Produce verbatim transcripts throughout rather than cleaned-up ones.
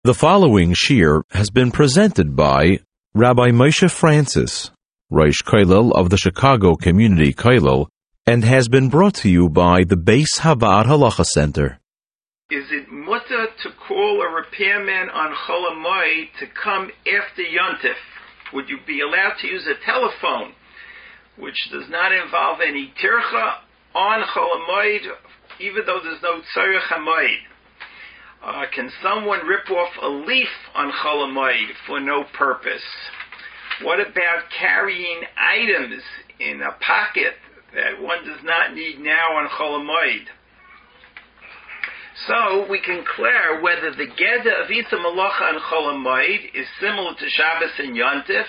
The following shir has been presented by Rabbi Moshe Francis, Rosh Kollel of the Chicago Community Kollel, and has been brought to you by the Beis Havad Halacha Center. Is it mutter to call a repairman on Chol Hamoed to come after Yontif? Would you be allowed to use a telephone, which does not involve any tircha, on Chol Hamoed, even though there's no tzarech hamoed? Uh, can someone rip off a leaf on Chol Hamoed for no purpose? What about carrying items in a pocket that one does not need now on Chol Hamoed? So we can clear whether the Geder of Isa Malacha on Chol Hamoed is similar to Shabbos and Yontif,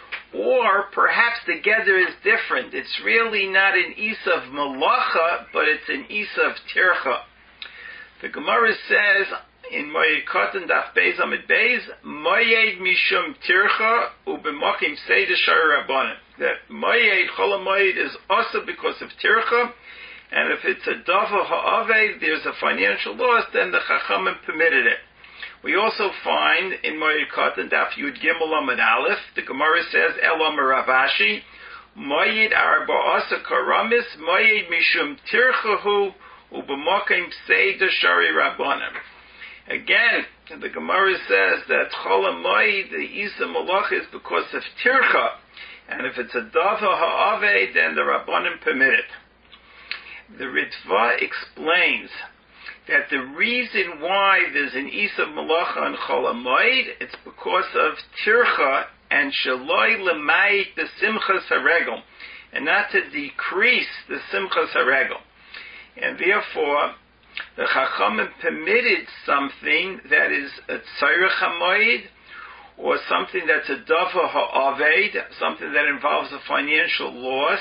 or perhaps the Geder is different. It's really not an Isa of Malacha, but it's an Isa of Tircha. The Gemara says in Moed Katan Daf Beis Amid Beis, Moed Mishum Tircha Ubemakim Seder Shari Rabbanim. That Moed Chol Hamoed is also because of Tircha, and if it's a Dava Ha'aved, there's a financial loss, then the Chachamim permitted it. We also find in Moed Katan Daf Yud Gimel Amid Aleph, the Gemara says Elam Ravashi, Moed Arba'asa Karamis, Moed Mishum Tirchahu Ubemakim Seder Shari Rabbanim. Again, the Gemara says that Chol Hamoed, the Isa Malach, is because of Tircha, and if it's a Dava Ha'aved, then the Rabbanim permit it. The Ritva explains that the reason why there's an Isa Malacha on Chol Hamoed, it's because of Tircha and Shaloi L'mayit the Simchas HaRegel, and not to decrease the Simchas HaRegel. And therefore, the Chachamim permitted something that is a Tzarech HaMoed, or something that's a Dava Ha'aved, something that involves a financial loss,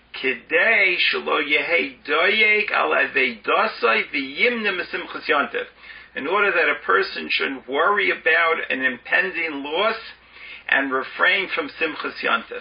Kedei Shelo Yehei Doyeg Al Aveidasai V'yimne Mesimchas Yontif, in order that a person shouldn't worry about an impending loss and refrain from Simchas Yontif.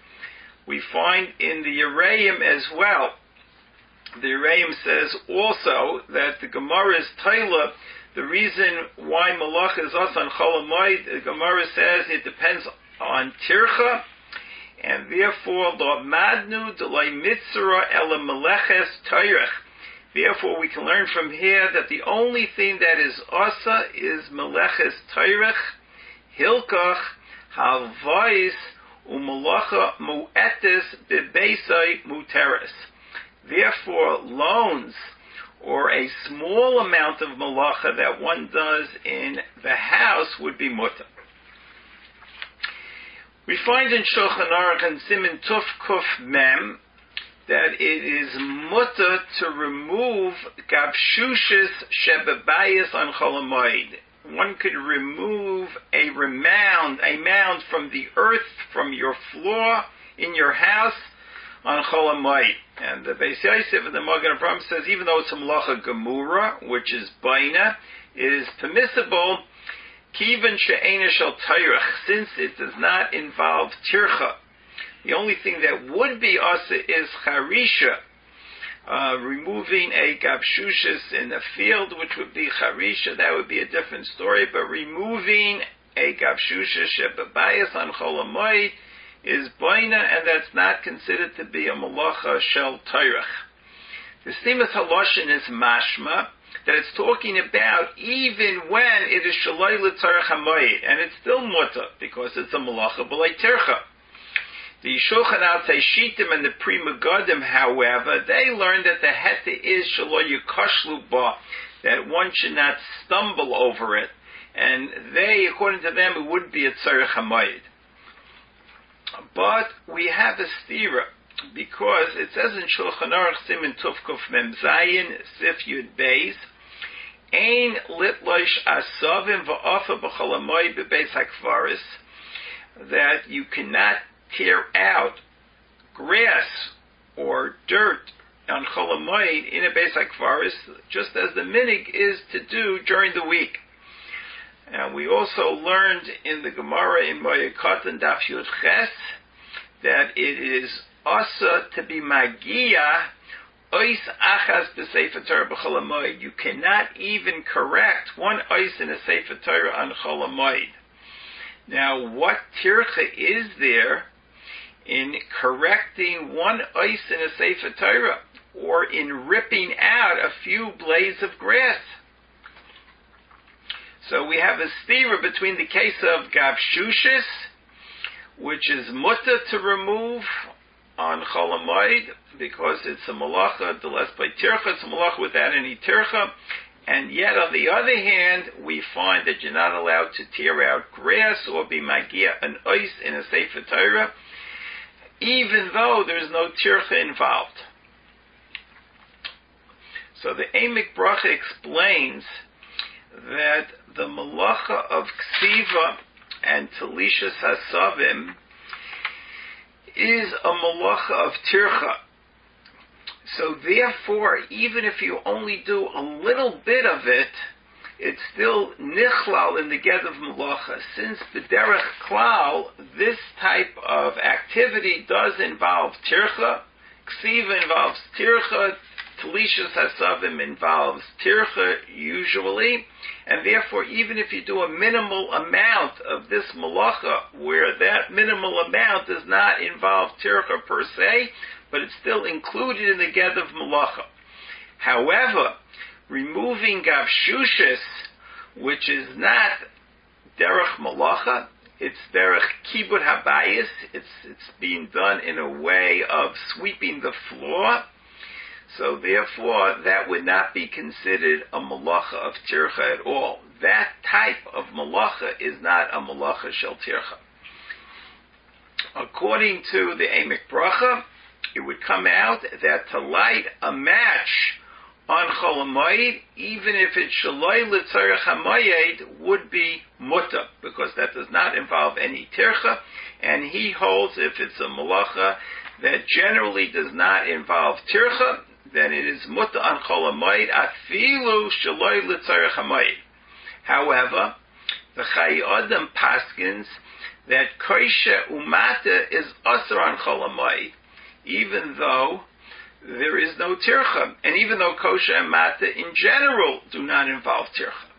We find in the Yereim as well. The Yereim says also that the Gemara's Taila, the reason why Malach is us on Chol Hamoed, the Gemara says it depends on Tircha, and therefore Lo Madnu D'lai Mitzra Ela Meleches Tayrech. Therefore we can learn from here that the only thing that is Asa is Meleches Tayrech, Hilkach, Halvais, Umalacha Mu'etes Bebeisai Muteres. Therefore, loans or a small amount of malacha that one does in the house would be mutter. We find in Shulchan Aruch and Siman Tuf Kuf Mem that it is mutter to remove gabshushes shebebayis on Chol Hamoed. One could remove a mound, a mound from the earth, from your floor in your house on Chol Hamoed. And the Beis Yosef and the Magen Avraham says even though it's a malacha gemura, which is baina, it is permissible kiven she'ena shel tayrach, since it does not involve tircha. The only thing that would be asa is charisha, uh, removing a gabshushes in a field, which would be charisha. That would be a different story. But removing a gabshushes shebebayis on Chol Hamoed is baina, and that's not considered to be a malacha shel tayrach. The Stimas Haloshin is mashma, that it's talking about even when it is shaloi l'tzarech hamoed, and it's still mutter, because it's a malacha b'lei tircha. The Shulchan Aruch Shitim and the Pri Megadim, however, they learn that the heta is shaloi yukashlu ba, that one should not stumble over it, and they, according to them, it would be a tzarech hamoed. But we have a stira, because it says in Shulchan Aruch Siman Tuf Kuf Mem Zayin Sif Yud Beis, Ein Litlosh Asavim Va'afa B'Chol Hamoed B'Beis HaKvaris, that you cannot tear out grass or dirt on Chol Hamoed in a Beis HaKvaris, just as the minig is to do during the week. And we also learned in the Gemara in Moed Katan Daf Yud Ches that it is asa to be magia ois achas b'sefer Torah b'chol hamoed. You cannot even correct one ois in a sefer Torah on chol hamoed. Now, what tircha is there in correcting one ois in a sefer Torah, or in ripping out a few blades of grass? So we have a stira between the case of gavshushis, which is mutter to remove on chol hamoed, because it's a malacha, the less by tircha, it's a malacha without any tircha. And yet, on the other hand, we find that you're not allowed to tear out grass or be magia an ois in a sefer Torah, even though there's no tircha involved. So the Emek Bracha explains that the malacha of ksiva and talishas hasavim is a malacha of tircha. So therefore, even if you only do a little bit of it, it's still nichlal in the get of malacha. Since b'derech klal, this type of activity does involve tircha, ksiva involves tircha, talishas hasavim involves tircha usually, and therefore even if you do a minimal amount of this malacha, where that minimal amount does not involve tircha per se, but it's still included in the get of malacha. However, removing gavshushis, which is not derech malacha, it's derech kibud habayis, it's, it's being done in a way of sweeping the floor, so therefore that would not be considered a malacha of tircha at all. That type of malacha is not a malacha shel tircha. According to the Emek Bracha, it would come out that to light a match on chol hamoed, even if it's shaloi l'tzarech hamoed, would be mutter, because that does not involve any tircha, and he holds if it's a malacha that generally does not involve tircha, then it is mutter on chol hamoed, afilu shaloi l'tzarech hamoed. However, the Chai Adam paskins that kosher umata is asur on chol hamoed, even though there is no tircha, and even though kosher and mata in general do not involve tircha.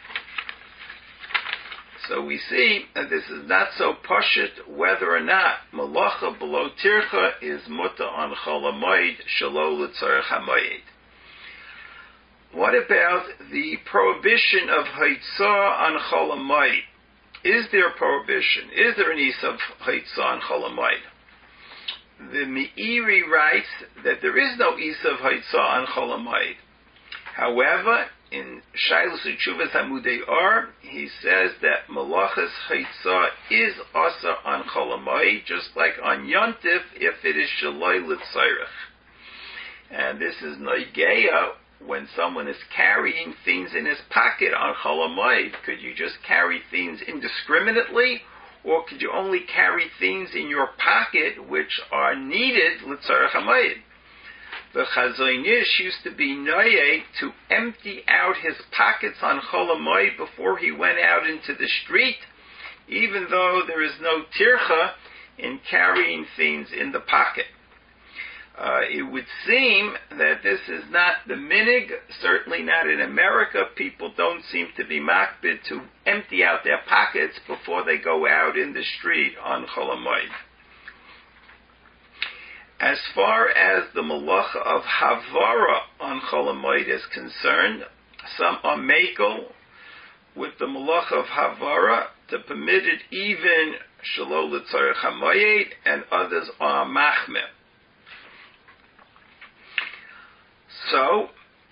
So we see that this is not so pashut whether or not malacha below tircha is muta on chol hamoed shelo l'tzarech hamoed. What about the prohibition of haitzah on chol hamoed? Is there a prohibition? Is there an is of haitzah on chol hamoed? The Meiri writes that there is no Isa of Haitzah on Chol hamoed. However, in Shailos Utshuvas Hamudei Or, he says that Malachas Haitzah is also on Chol hamoed, just like on Yontif, if it is Shaloi L'Tzarech. And this is Noigeya, when someone is carrying things in his pocket on Chol hamoed. Could you just carry things indiscriminately? Or could you only carry things in your pocket which are needed l'tzarech hamoed? The Chazon Ish used to be noyeg to empty out his pockets on chol hamoed before he went out into the street, even though there is no tircha in carrying things in the pocket. Uh, it would seem that this is not the minig, certainly not in America. People don't seem to be makbid to empty out their pockets before they go out in the street on chol hamoed. As far as the malacha of havara on chol hamoed is concerned, some are makel with the malacha of havara to permit it even shelo l'tzarech hamoed, and others are machmir. So,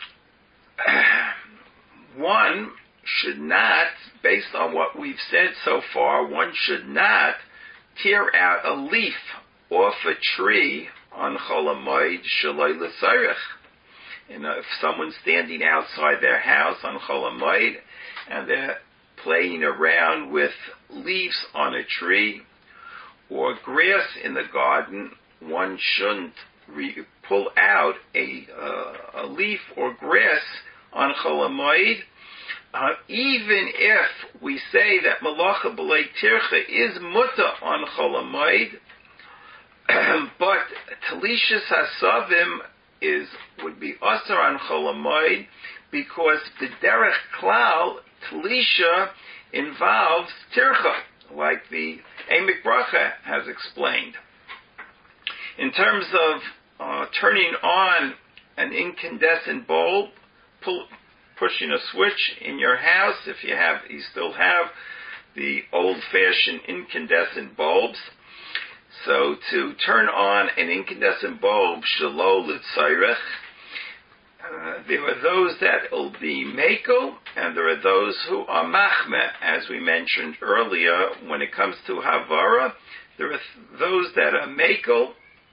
one should not, based on what we've said so far, one should not tear out a leaf off a tree on chol hamoed shaloi l'tzarech. You know, if someone's standing outside their house on chol hamoed and they're playing around with leaves on a tree or grass in the garden, one shouldn't Re- pull out a, uh, a leaf or grass on chol hamoed, uh, even if we say that malacha b'lei tircha is muta on chol hamoed, but talishas hasavim is would be Asar on Chol HaMoed because the Derech Klal, Talisha, involves Tircha, like the Emek Bracha has explained. In terms of uh, turning on an incandescent bulb, pull, pushing a switch in your house, if you have, you still have the old-fashioned incandescent bulbs. So to turn on an incandescent bulb, shelo l'tzairech, uh, there are those that will be mekel, and there are those who are machmeh. As we mentioned earlier, when it comes to havara, there are th- those that are mekel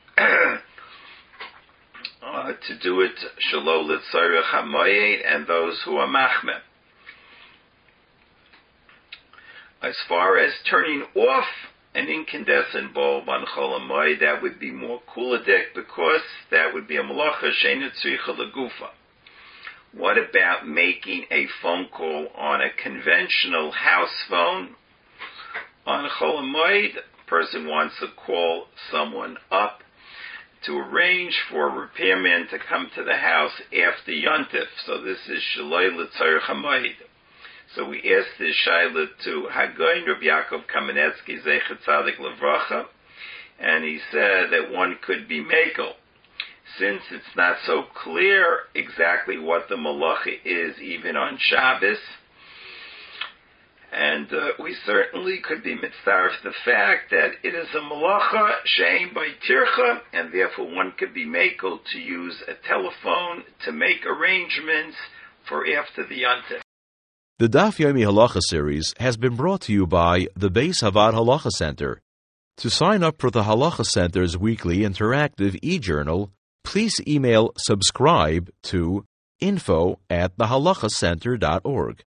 uh, to do it shelo l'tzairech hamoyed, and those who are machmeh. As far as turning off an incandescent bulb on Chol HaMoed, that would be more kuladik because that would be a malacha sheina tzricha legufa. What about making a phone call on a conventional house phone? On Chol HaMoed, a person wants to call someone up to arrange for a repairman to come to the house after Yontif. So this is Shaloi L'Tzarech HaMoed. So we asked this Shaila to Hagoyin Rabbi Yaakov Kamenetsky Zecher Tzadik Levracha, and he said that one could be mekel. Since it's not so clear exactly what the malacha is, even on Shabbos, and uh, we certainly could be mitzaref the fact that it is a malacha she'ein by tircha, and therefore one could be mekel to use a telephone to make arrangements for after the Yontif. The Daf Yomi Halacha series has been brought to you by the Beis Havad Halacha Center. To sign up for the Halacha Center's weekly interactive e-journal, please email subscribe to info at the halacha center dot org.